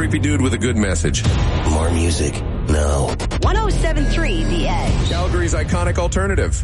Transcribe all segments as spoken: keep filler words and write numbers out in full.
creepy dude with a good message. More music now. one oh seven point three The Edge. Calgary's iconic alternative.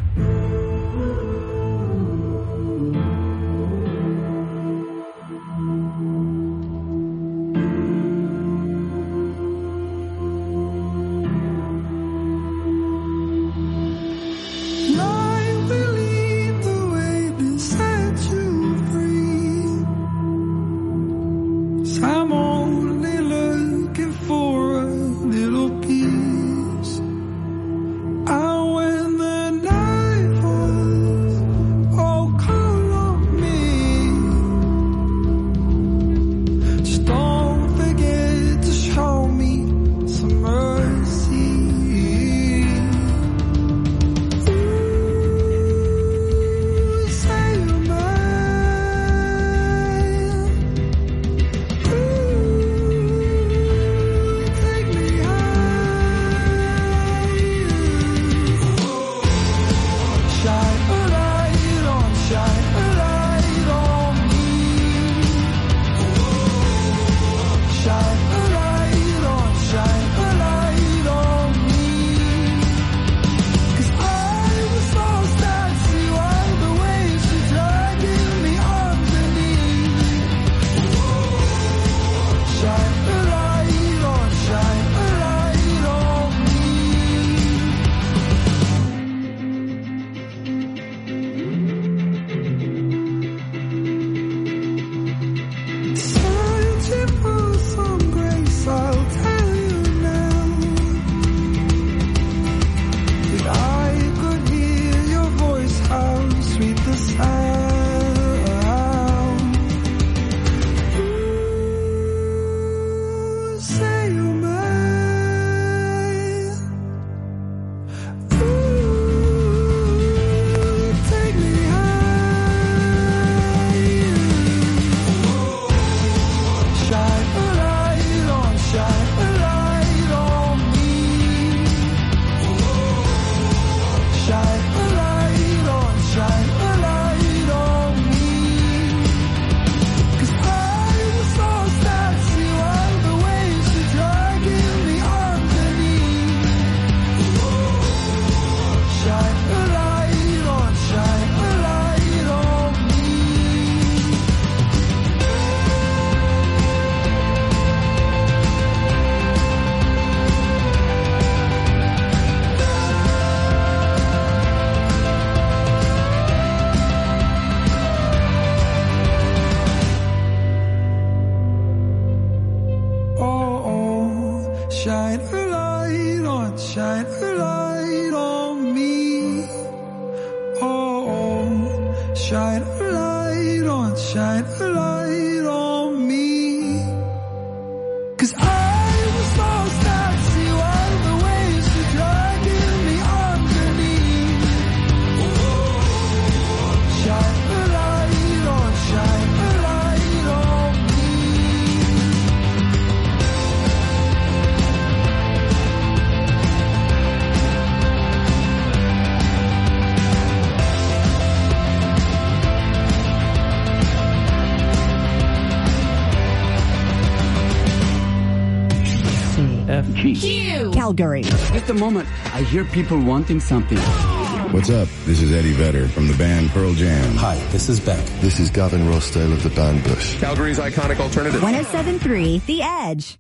Calgary. Just a moment. I hear people wanting something. What's up? This is Eddie Vedder from the band Pearl Jam. Hi, this is Beck. This is Gavin Rossdale of the band Bush. Calgary's iconic alternative. one oh seven point three The Edge.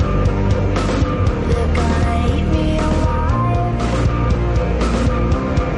They're gonna eat me alive.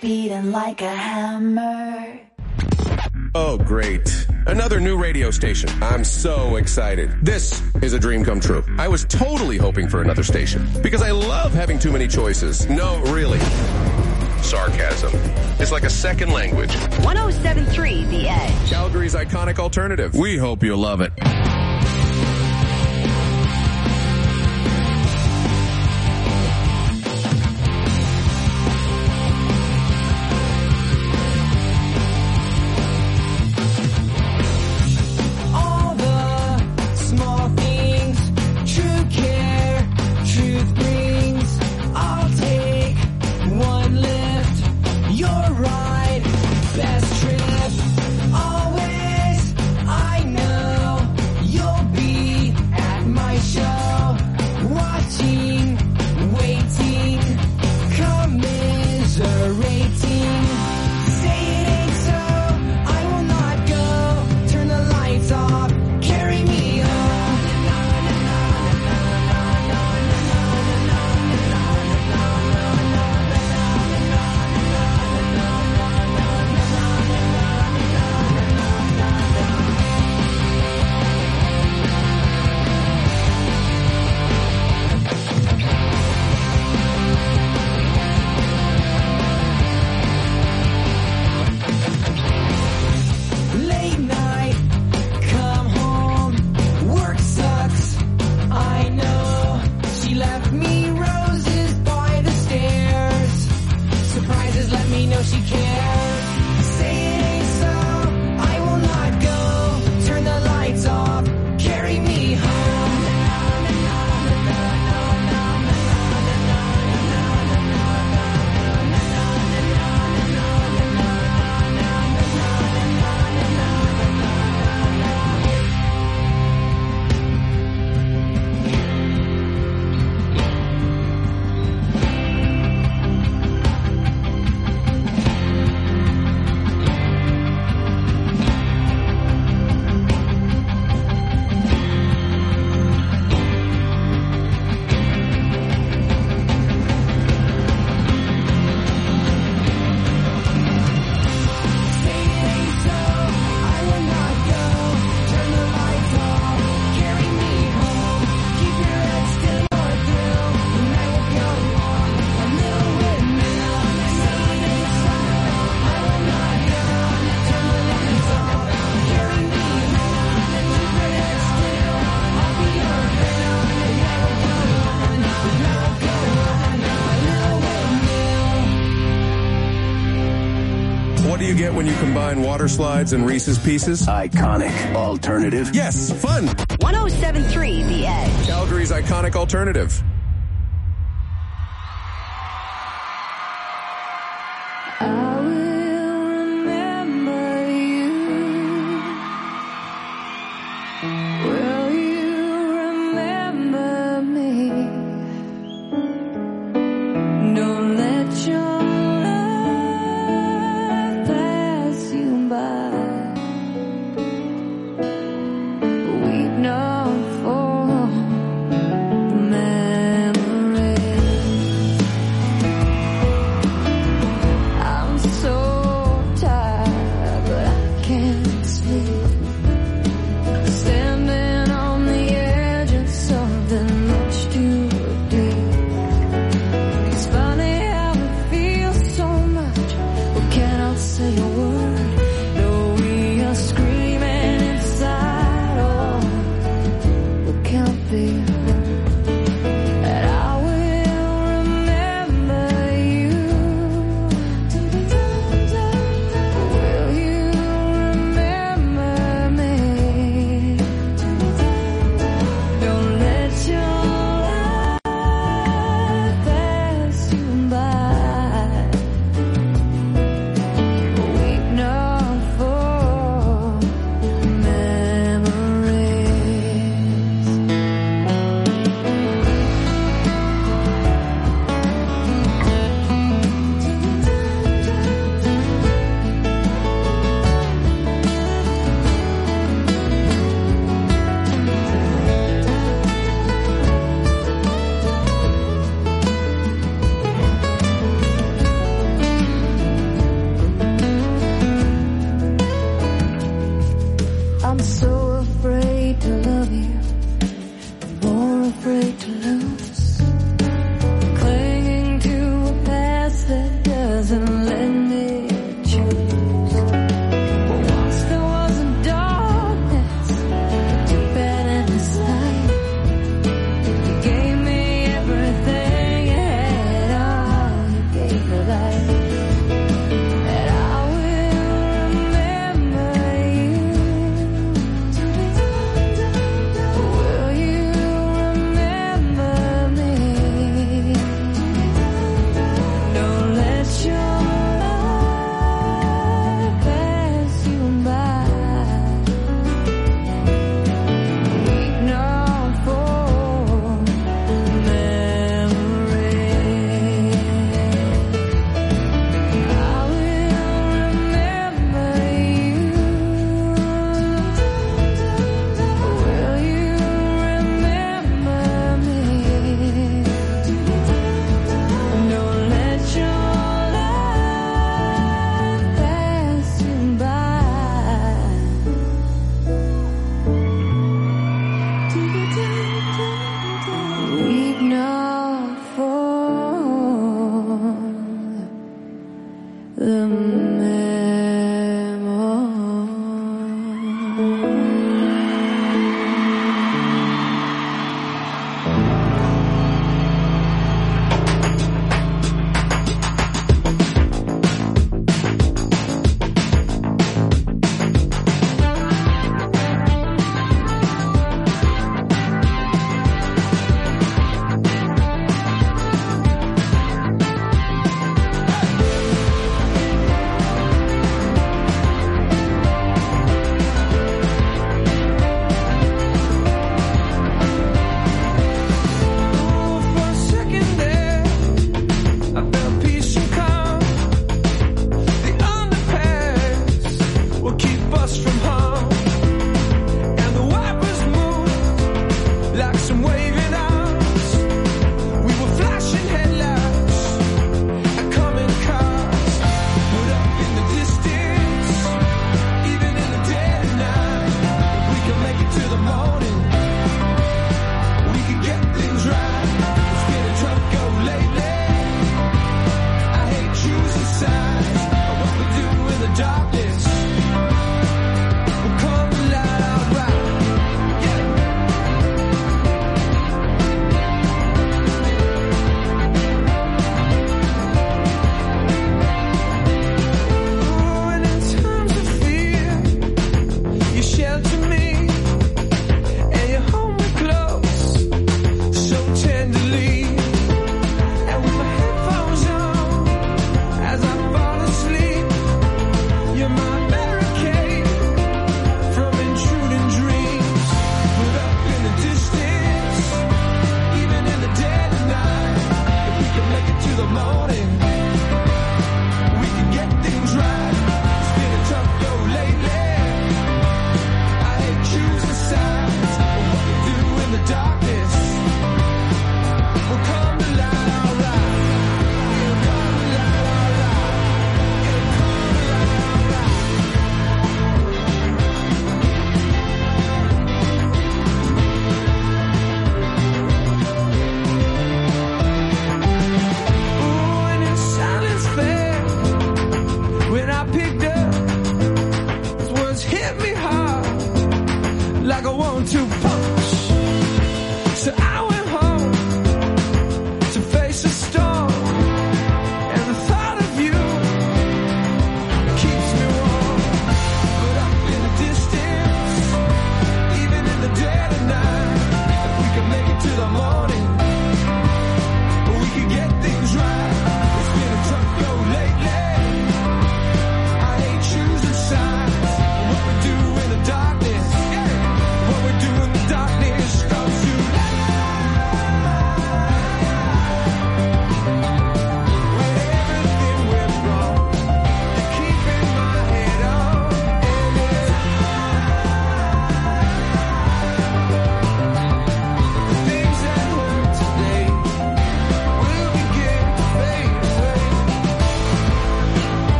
beating like a hammer. Oh, great. Another new radio station. I'm so excited. This is a dream come true. I was totally hoping for another station because I love having too many choices. No, really. Sarcasm. It's like a second language. one oh seven point three The Edge. Calgary's iconic alternative. We hope you love it. When you combine water slides and Reese's Pieces? Iconic alternative. Yes, fun. one oh seven point three The Edge. Calgary's iconic alternative. Weep not for the man.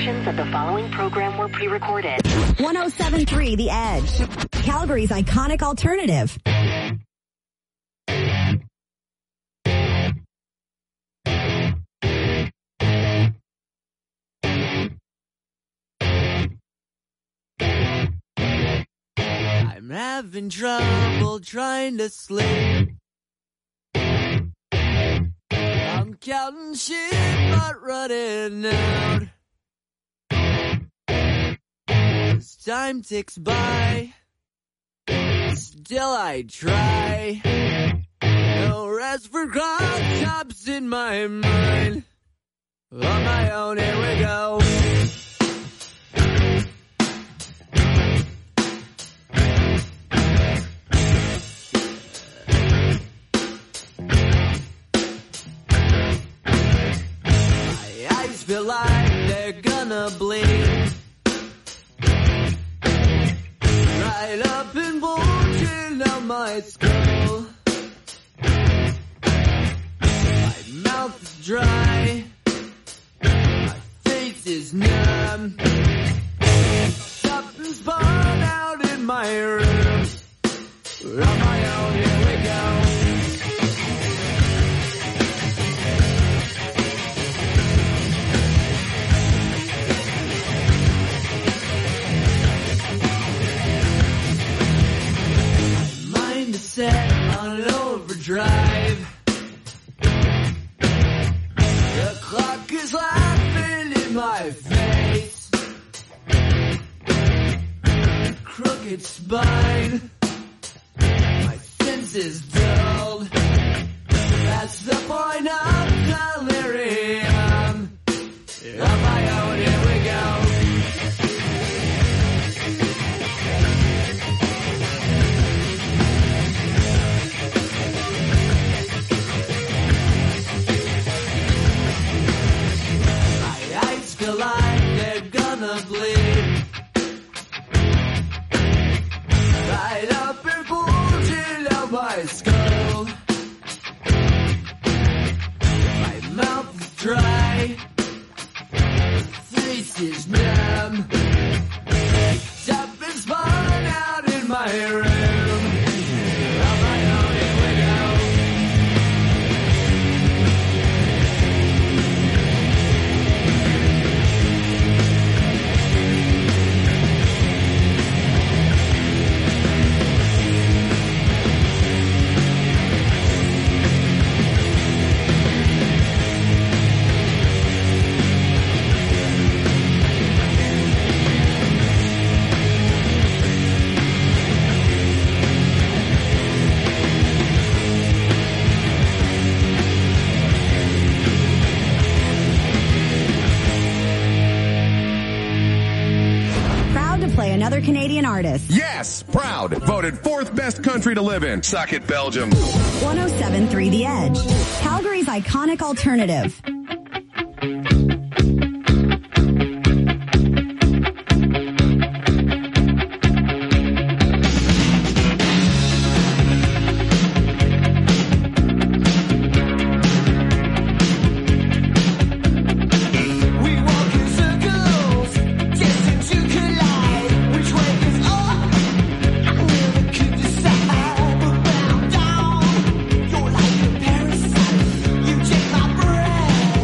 Portions of the following program were pre-recorded. one oh seven point three The Edge, Calgary's iconic alternative. I'm having trouble trying to sleep. I'm counting sheep but running out. As time ticks by, still I try. No rest for cross tops in my mind. On my own, here we go. Feel like they're gonna bleed right up and bulging out my skull. My mouth is dry, my face is numb. Something's spun out in my room. On my own, here we go. Set on overdrive. The clock is laughing in my face. Crooked spine. My senses dulled. That's the point of delirium. On my own, here we go. Feel like they're gonna bleed right up and bulging out my skull. My mouth is dry, face is numb. Something's spun out in my room. On my own, here we go. Play another Canadian artist. Yes, proud. Voted fourth best country to live in. Suck it, Belgium. one oh seven point three The Edge, Calgary's iconic alternative. You're like a parasite. You take my breath.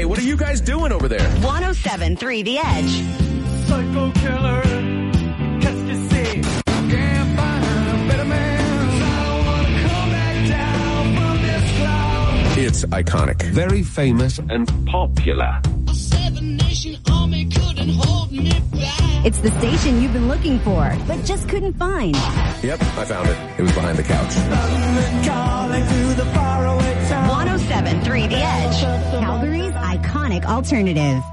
Hey, what are you guys doing over there? one oh seven point three The Edge. Psycho killer, catch the scene. Can't find a better man. I don't wanna come back down from this cloud. It's iconic. Very famous and popular. A seven nation army couldn't hold me back. It's the station you've been looking for, but just couldn't find. Yep, I found it. It was behind the couch. one oh seven point three The Edge. Calgary's iconic alternative.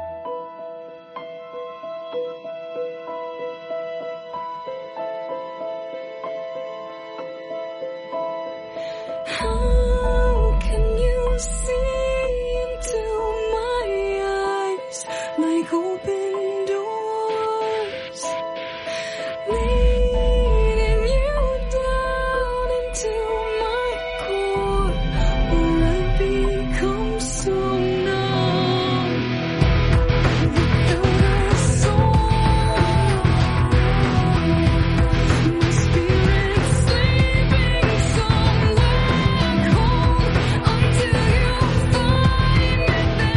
How can you see into my eyes like open doors, leading you down into my core, where I become so numb without a soul. My spirit sleeping somewhere cold until you find me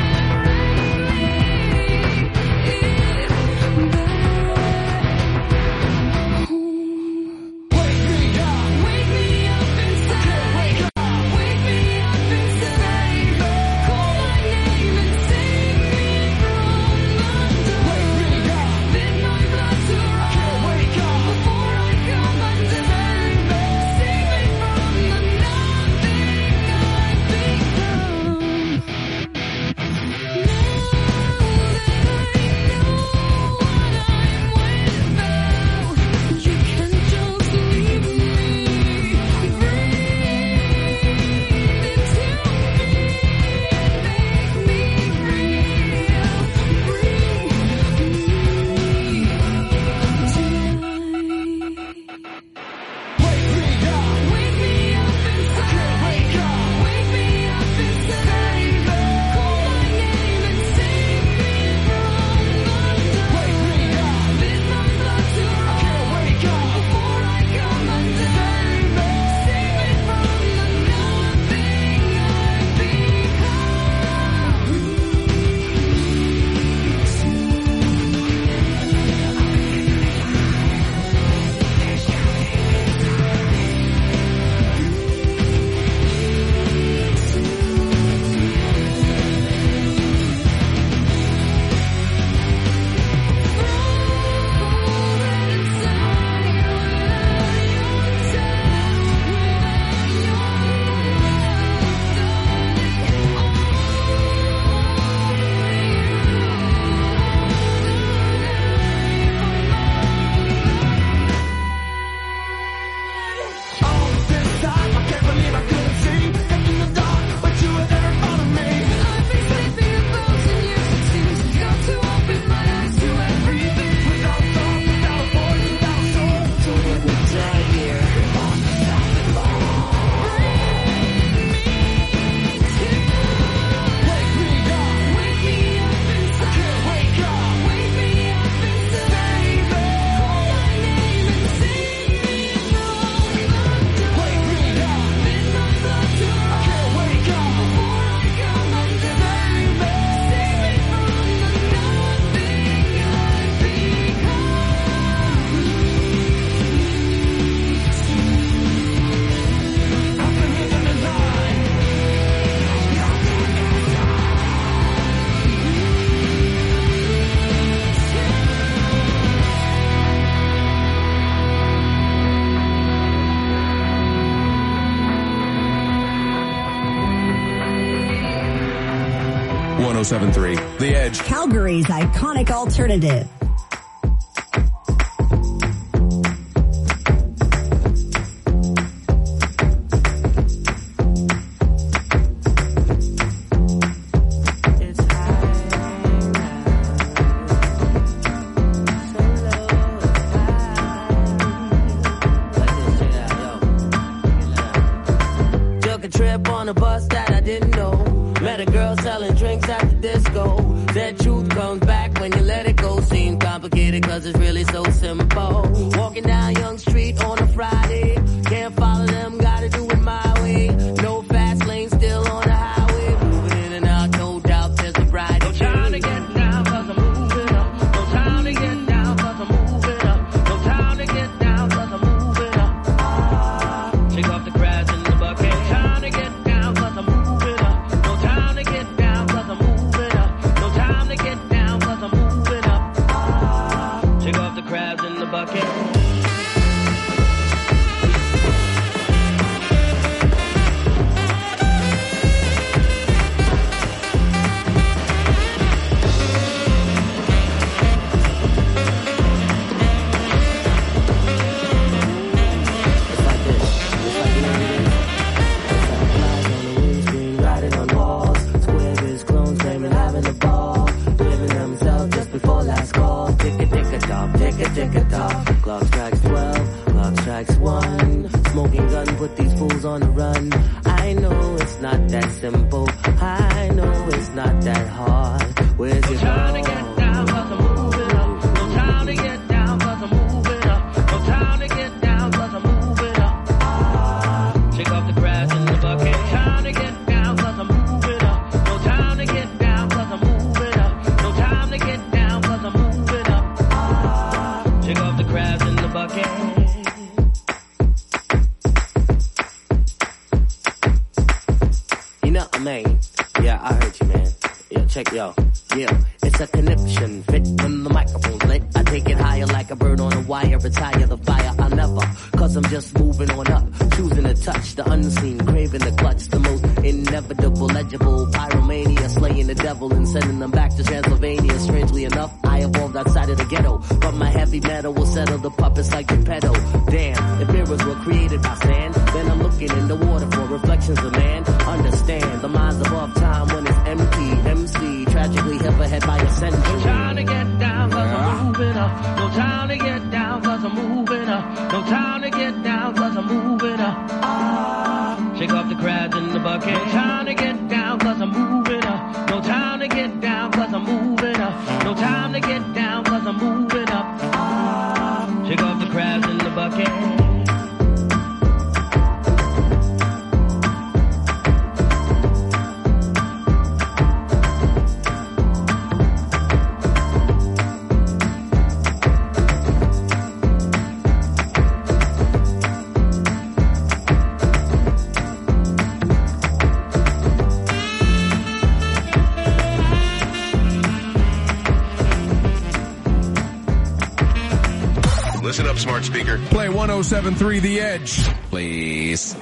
one oh seven point three The Edge. Calgary's iconic alternative. Took a trip on a bus that I didn't know. Met a girl selling drinks at the disco. Said truth comes back when you let it go. Seemed complicated cause it's really so simple. Walking down Young Street on a Friday. Can't follow them, gotta do it my way. No fast lane, still on the highway. Moving in and out, no doubt there's bucket. Clock strikes twelve, clock strikes one. Smoking gun, put these fools on the run. I know it's not that simple. I know it's not that hard. Where's your trying to get down, cause I'm moving up. No time to get down, cause I'm moving up. No time to get down, cause I'm moving up. Ah, shake off the crabs in the bucket. Trying to get down, cause I'm moving up. No time to get down, cause I'm moving up. No time to get down, cause I'm moving up. Ah, shake off the crabs in the bucket. You know what I mean? Yeah, I heard you, man. Yeah, check yo. Yeah, it's a conniption. Fit when the microphone's lit. I take it higher like a bird on a wire. Retire the fire. I'll never, cause I'm just moving on up. Choosing to touch the unseen. Craving the clutch. The most inevitable, legible. Pyromania. Slaying the devil and sending them back to Transylvania. Strangely enough, I evolved outside of the ghetto. But my heavy metal will settle the puppets like Geppetto. Damn, if mirrors were created by sand, then I'm looking in the water for reflections of man. Understand, the mind's above time when it's empty. M C, tragically hit ahead by a century. No time to get down, cause I'm moving up. No time to get down, cause I'm moving up. No time to get down, cause I'm moving up. Ah, shake off the crabs in the bucket. No time to get down, cause I'm moving up. No time to get down, cause I'm moving up. No time to get down, cause I'm moving up. Ah, shake off the crabs in the bucket. Listen up, smart speaker. Play one oh seven point three The Edge, please.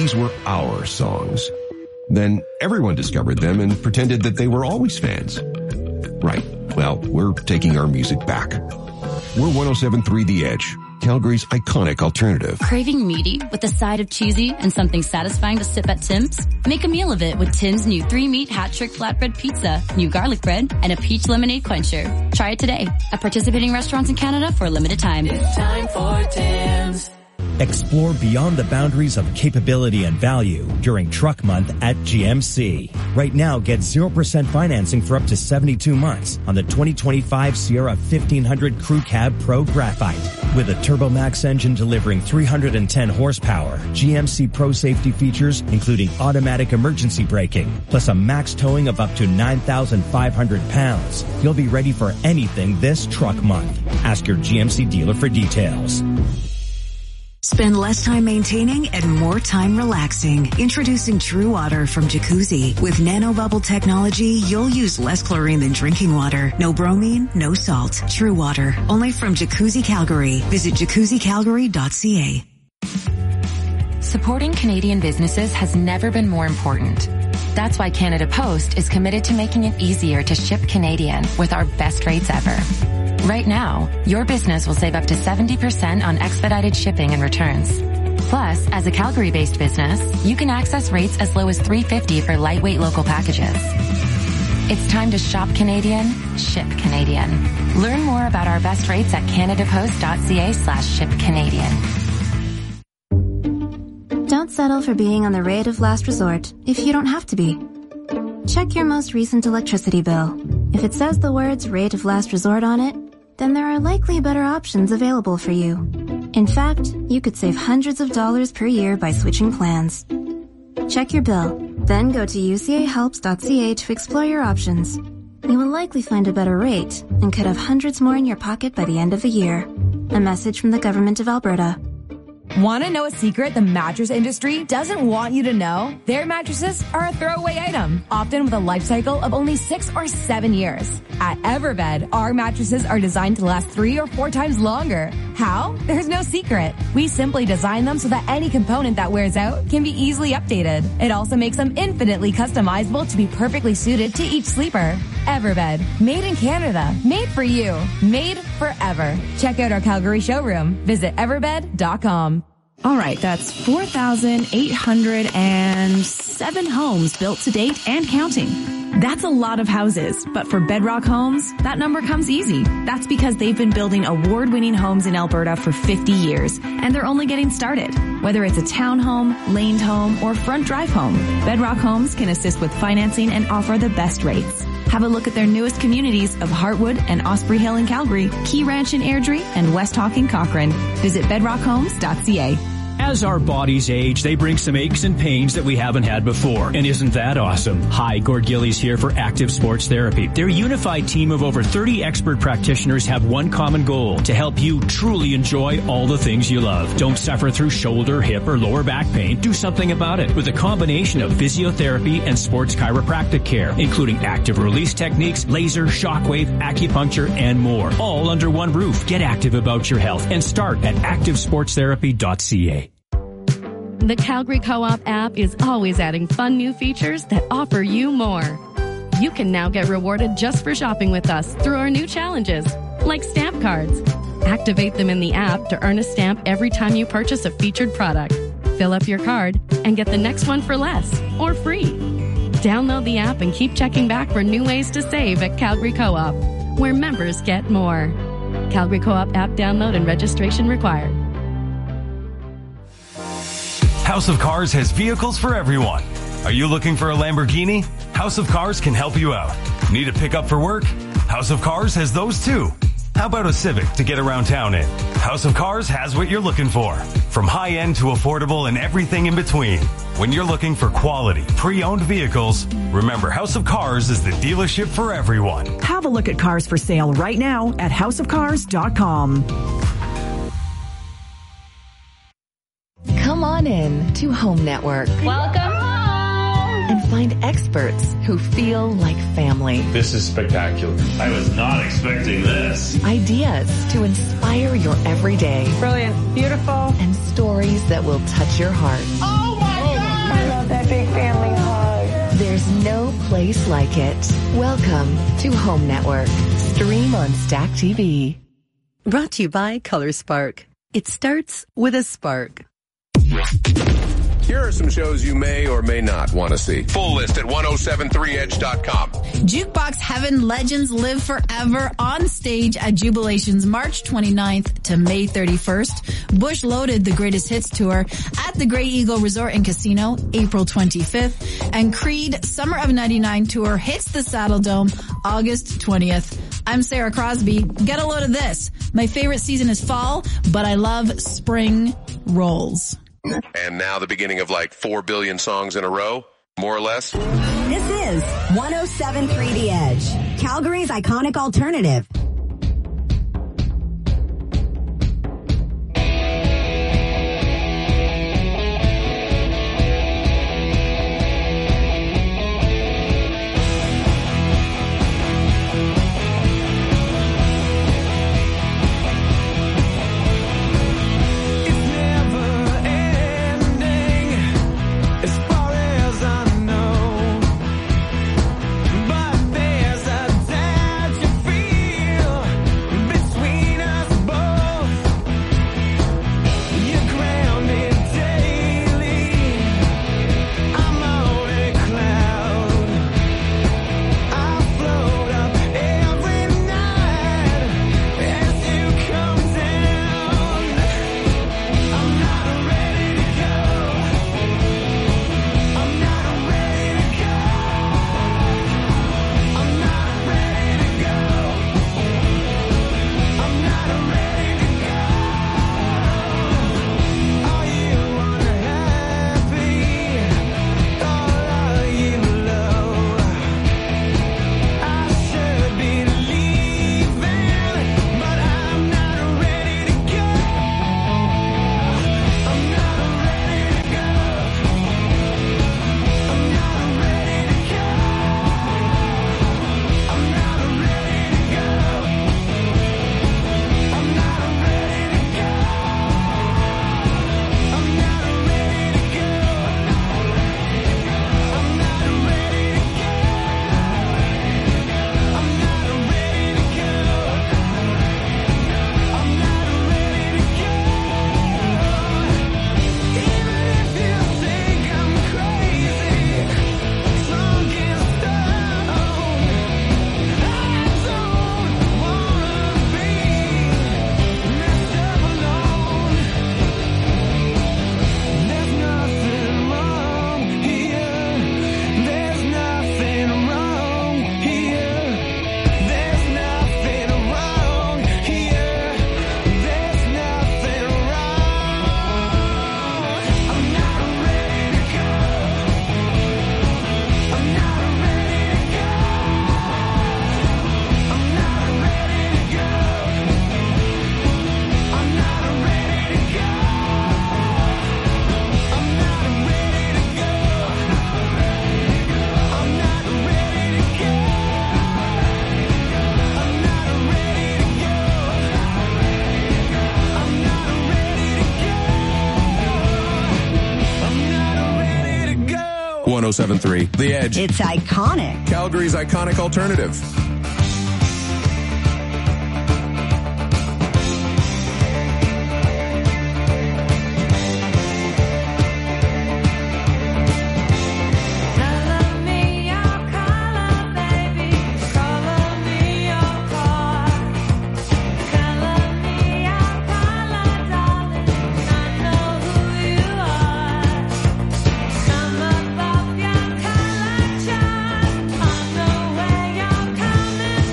these were our songs. Then everyone discovered them and pretended that they were always fans. Right. Well, we're taking our music back. We're one oh seven point three The Edge, Calgary's iconic alternative. Craving meaty with a side of cheesy and something satisfying to sip at Tim's? Make a meal of it with Tim's new three-meat hat-trick flatbread pizza, new garlic bread, and a peach lemonade quencher. Try it today at participating restaurants in Canada for a limited time. It's time for Tim's. Explore beyond the boundaries of capability and value during Truck Month at G M C. Right now, get zero percent financing for up to seventy-two months on the twenty twenty-five Sierra fifteen hundred Crew Cab Pro Graphite. With a TurboMax engine delivering three hundred ten horsepower, G M C Pro safety features including automatic emergency braking, plus a max towing of up to nine thousand five hundred pounds. You'll be ready for anything this Truck Month. Ask your G M C dealer for details. Spend less time maintaining and more time relaxing. Introducing True Water from Jacuzzi. With nanobubble technology, you'll use less chlorine than drinking water. No bromine, no salt. True Water. Only from Jacuzzi Calgary. Visit jacuzzi calgary dot c a. Supporting Canadian businesses has never been more important. That's why Canada Post is committed to making it easier to ship Canadian with our best rates ever. Right now, your business will save up to seventy percent on expedited shipping and returns. Plus, as a Calgary-based business, you can access rates as low as three dollars and fifty cents for lightweight local packages. It's time to shop Canadian, ship Canadian. Learn more about our best rates at canadapost.ca slash ship Canadian. Don't settle for being on the rate of last resort if you don't have to be. Check your most recent electricity bill. If it says the words rate of last resort on it, then there are likely better options available for you. In fact, you could save hundreds of dollars per year by switching plans. Check your bill, then go to u c a helps dot c a to explore your options. You will likely find a better rate and could have hundreds more in your pocket by the end of the year. A message from the Government of Alberta. Want to know a secret the mattress industry doesn't want you to know? Their mattresses are a throwaway item, often with a life cycle of only six or seven years. At Everbed, our mattresses are designed to last three or four times longer. How? There's no secret. We simply design them so that any component that wears out can be easily updated. It also makes them infinitely customizable to be perfectly suited to each sleeper. Everbed, made in Canada, made for you, made forever. Check out our Calgary showroom. Visit everbed dot com. All right, that's four thousand eight hundred seven homes built to date and counting. That's a lot of houses, but for Bedrock Homes, that number comes easy. That's because they've been building award-winning homes in Alberta for fifty years, and they're only getting started. Whether it's a townhome, laned home, or front drive home, Bedrock Homes can assist with financing and offer the best rates. Have a look at their newest communities of Heartwood and Osprey Hill in Calgary, Key Ranch in Airdrie, and West Hawk in Cochrane. Visit bedrock homes dot c a. As our bodies age, they bring some aches and pains that we haven't had before. And isn't that awesome? Hi, Gord Gillies here for Active Sports Therapy. Their unified team of over thirty expert practitioners have one common goal: to help you truly enjoy all the things you love. Don't suffer through shoulder, hip, or lower back pain. Do something about it with a combination of physiotherapy and sports chiropractic care, including active release techniques, laser, shockwave, acupuncture, and more. All under one roof. Get active about your health and start at active sports therapy dot c a. The Calgary Co-op app is always adding fun new features that offer you more. You can now get rewarded just for shopping with us through our new challenges, like stamp cards. Activate them in the app to earn a stamp every time you purchase a featured product. Fill up your card and get the next one for less or free. Download the app and keep checking back for new ways to save at Calgary Co-op, where members get more. Calgary Co-op app download and registration required. House of Cars has vehicles for everyone. Are you looking for a Lamborghini? House of Cars can help you out. Need a pickup for work? House of Cars has those too. How about a Civic to get around town in? House of Cars has what you're looking for. From high-end to affordable and everything in between. When you're looking for quality, pre-owned vehicles, remember House of Cars is the dealership for everyone. Have a look at cars for sale right now at house of cars dot com. Come on in to Home Network. Welcome home! And find experts who feel like family. This is spectacular. I was not expecting this. Ideas to inspire your everyday. Brilliant. Beautiful. And stories that will touch your heart. Oh my God! love that big family hug. There's no place like it. Welcome to Home Network. Stream on Stack T V. Brought to you by Color Spark. It starts with a spark. Here are some shows you may or may not want to see. Full list at ten seventy-three edge dot com. Jukebox Heaven Legends Live Forever on stage at Jubilations March twenty-ninth to May thirty-first. Bush Loaded, the Greatest Hits Tour at the Grey Eagle Resort and Casino, April twenty-fifth. And Creed Summer of ninety-nine Tour hits the Saddle Dome, August twentieth. I'm Sarah Crosby. Get a load of this. My favorite season is fall, but I love spring rolls. And now the beginning of like four billion songs in a row, more or less. This is one oh seven point three The Edge, Calgary's iconic alternative. ten seventy-three The Edge. It's iconic. Calgary's iconic alternative. Coming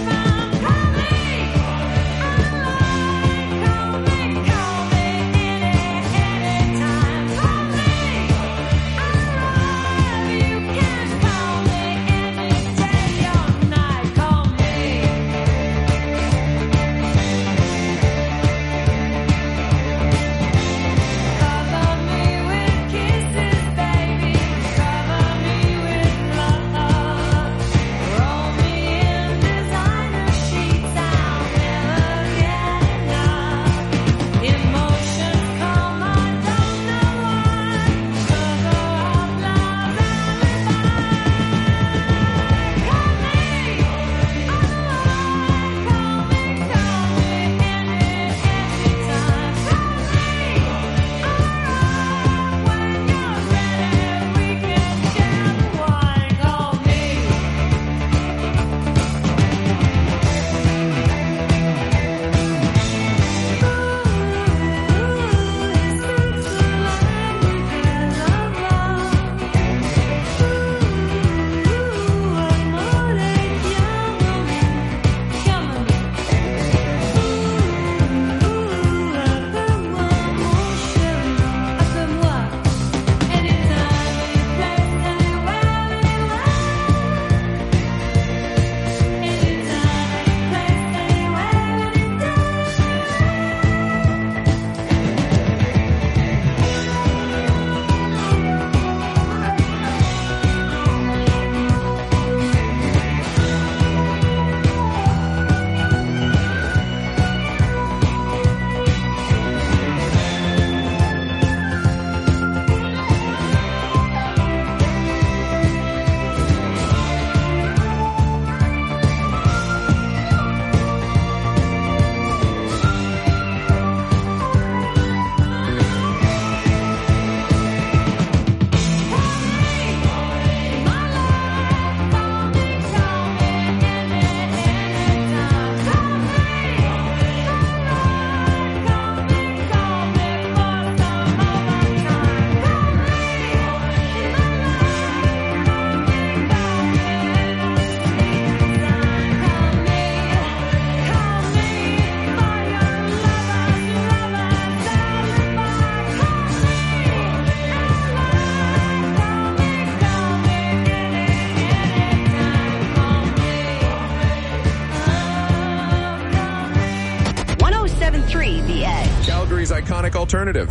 iconic alternative.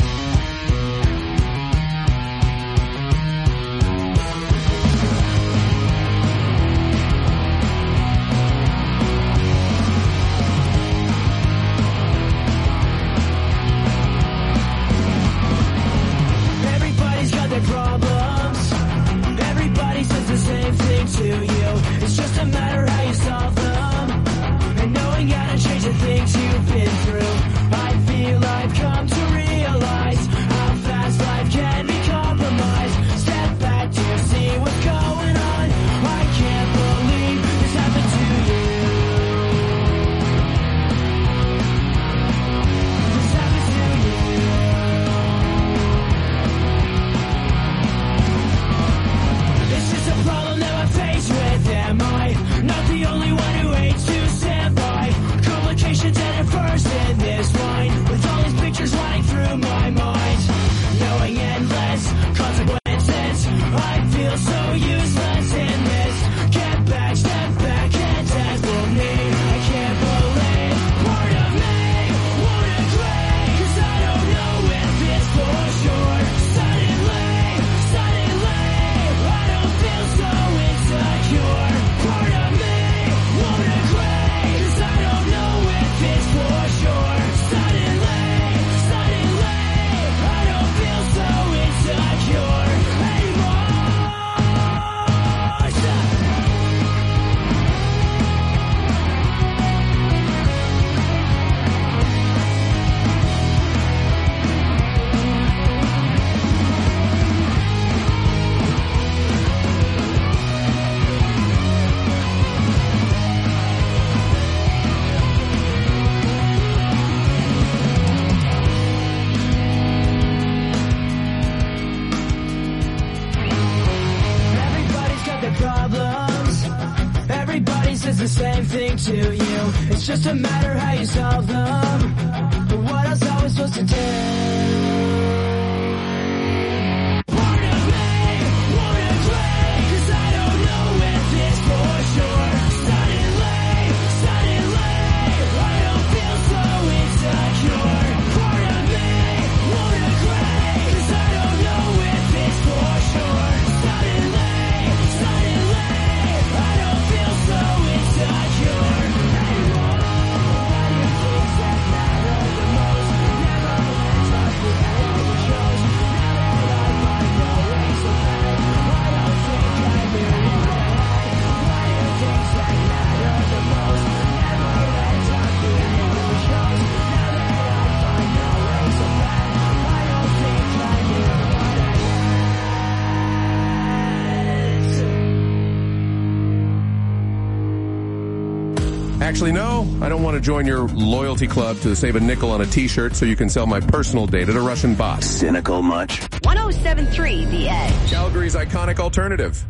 Everybody's got their problems. Everybody says the same thing to you. It's just a matter how you solve them. And knowing how to change the things you've been through. I feel I've come to realize how fast life can be compromised. Step back to see what's going on. I can't believe this happened to you. This happened to you. It's just a problem that I'm faced with. Am I not the only one who hates to stand by? Complications at first in this line, with all these pictures running through my mind, knowing endless consequences. I feel so useless in this. Get back, step back, and tackle me. I can't believe part of me won't agree, 'cause I don't know if it's for sure. Suddenly, suddenly, I don't feel so insecure. Part of me won't agree, 'cause I don't know if it's for sure. Suddenly, suddenly, I don't feel so insecure anymore. Everybody's got their problems. Everybody says the same thing to you. It's just a matter how you solve them. But what else are we supposed to do? Part of me won't agree, 'cause I don't know if it's for sure. Suddenly, suddenly, I don't feel so insecure. Part of me won't agree, 'cause I don't know if it's for sure. Suddenly, suddenly, I don't feel so insecure anymore. Why do things that matter the most never let us be able to choose? Now that I find no way so bad, I don't think I really know. Why do things that matter the most never let us be able to choose? Now that I find no way so bad, I don't think I knew what I was. Actually, no, I don't want to join your loyalty club to save a nickel on a t-shirt so you can sell my personal data to Russian bots. Cynical much? one oh seven point three The Edge. Calgary's iconic alternative.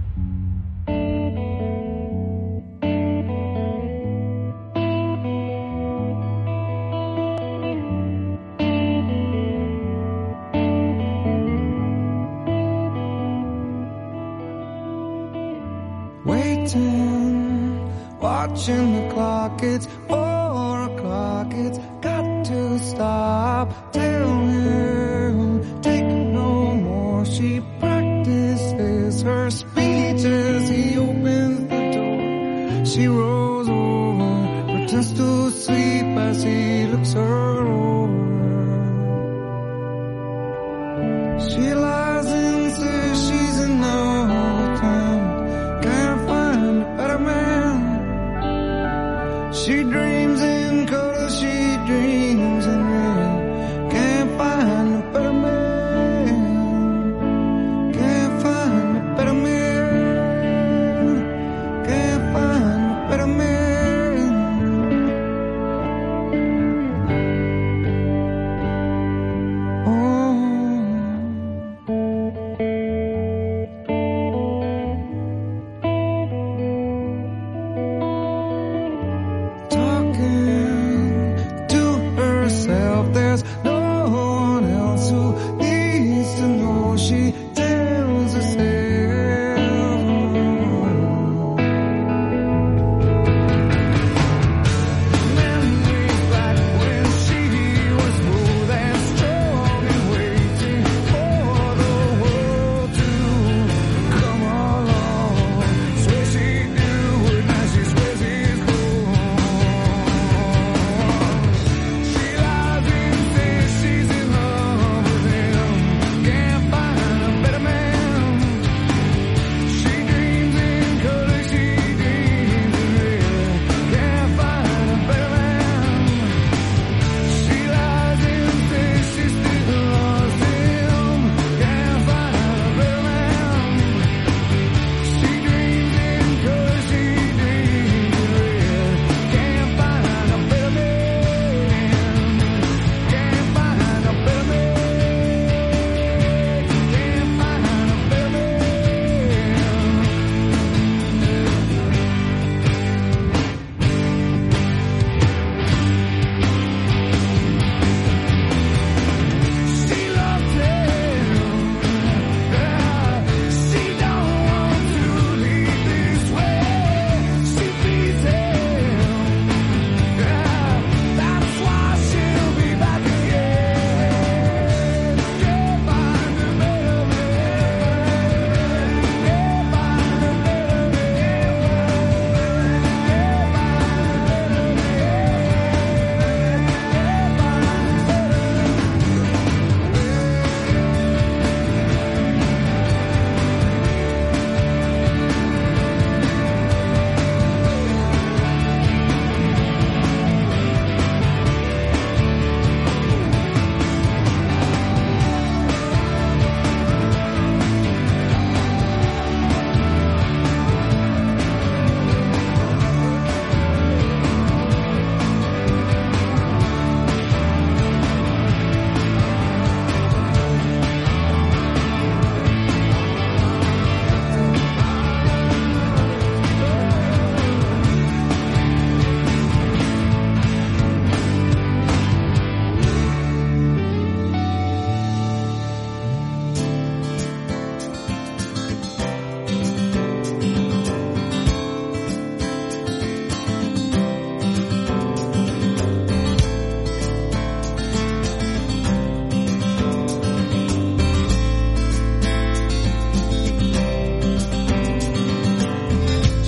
Waiting, watching the clock, it's four o'clock, it's got to stop. Tell him, take no more. She practices her speeches, he opens the door. She rolls over, pretends to sleep as he looks her over. She lies and says she's in no time, can't find a better man. She dreams in color, she dreams in red. Can't find a better man, can't find a better man.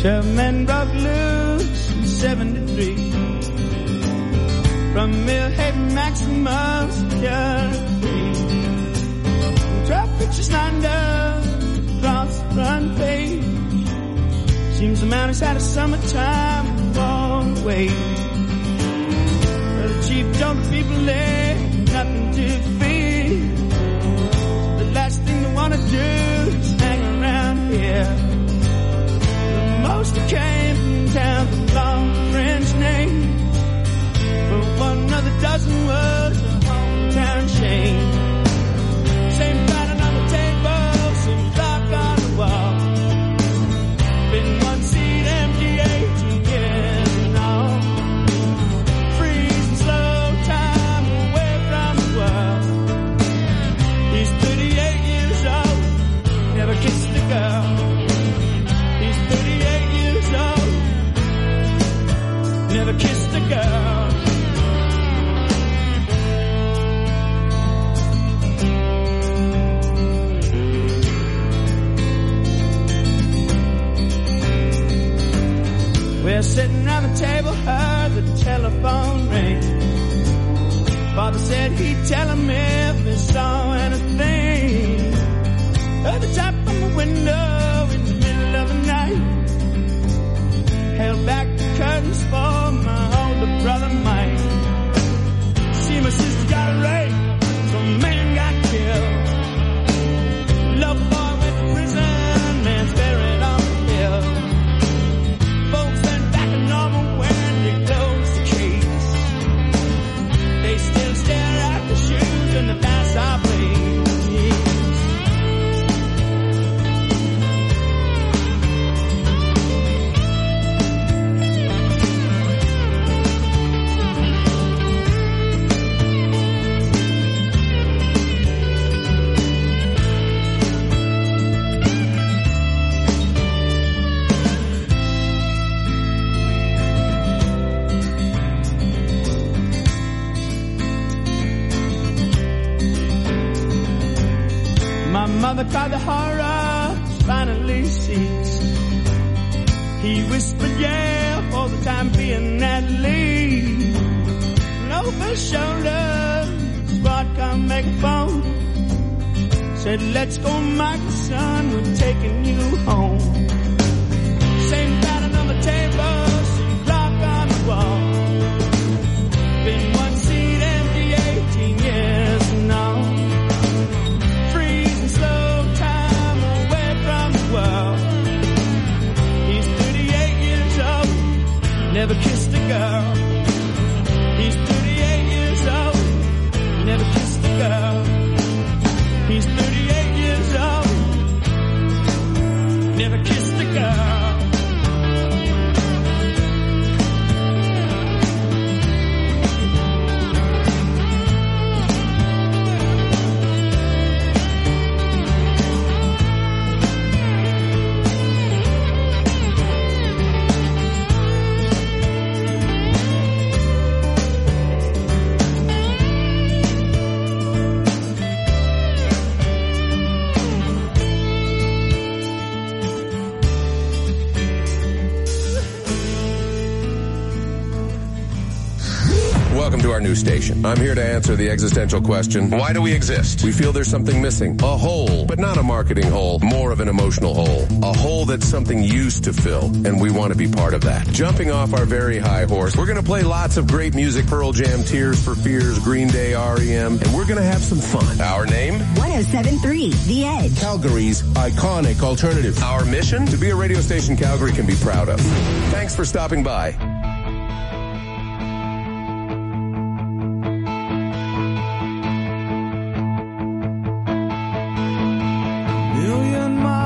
Seven men broke loose in seventy-three from Millhaven Maximus Security. Twelve pictures lined up across the front page. Seems the mountains had a summertime long way. Well, the chief told the people there nothing to fear. The last thing they want to do is hang around here. Most came from town with long French names, but one of the dozen was a hometown shame. Same pattern on the table, same clock on the wall. Been one seat empty eighteen years and all. Freezing slow time away from the world. He's thirty-eight years old, never kissed a girl. Never kissed a girl. We're sitting around the table, heard the telephone ring. Father said he'd tell him if he saw anything. Heard the tap on the window in the middle of the night. Held back the curtains for my older brother Mike. See, my sister got raped, some man got killed. Love boy went to prison, man's buried on the hill. Folks went back to normal when they closed the case. They still stare at the shoes and the glass I played. Mother cried, the horror finally ceased. He whispered, yeah, for the time being at least. And over his shoulder, squad come make a phone. Said, let's go, Michael, son, we're taking you home. Same pattern on the table, same clock on the wall. Been one seat empty eighteen years now. He's thirty-eight years old, never kissed a girl. He's thirty-eight years old, never kissed a girl. He's thirty-eight years old, never kissed a girl. Welcome to our new station. I'm here to answer the existential question, why do we exist? We feel there's something missing. A hole, but not a marketing hole, more of an emotional hole. A hole that something used to fill, and we want to be part of that. Jumping off our very high horse, we're going to play lots of great music, Pearl Jam, Tears for Fears, Green Day, R E M, and we're going to have some fun. Our name? one oh seven point three The Edge. Calgary's iconic alternative. Our mission? To be a radio station Calgary can be proud of. Thanks for stopping by. Million miles